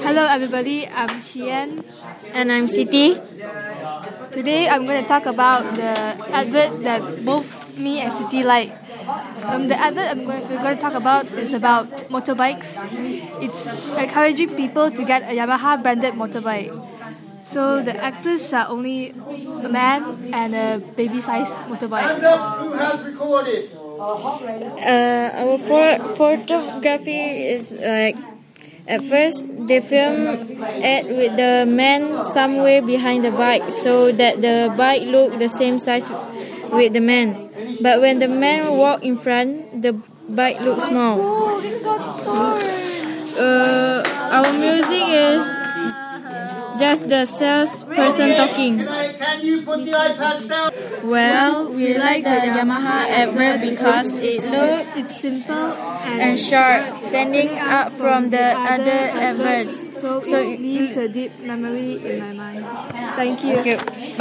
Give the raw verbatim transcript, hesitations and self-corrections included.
Hello everybody, I'm Chien. And I'm Siti. Today I'm going to talk about the advert that both me and Siti like. Um, the advert I'm going, we're going to talk about is about motorbikes. It's encouraging people to get a Yamaha branded motorbike. So the actors are only a man and a baby-sized motorbike. Hands up, who has recorded? Uh, our for- photography is like, at first they film it with the man somewhere behind the bike so that the bike look the same size with the man. But when the man walk in front, the bike looks small. Uh, our music is just the salesperson talking. Can, I, can you put the iPads down? Well, we like the Yamaha advert because it look It's simple and, and short, standing up from the other adverts. so, So it leaves a deep memory in my mind. Thank you. Thank you.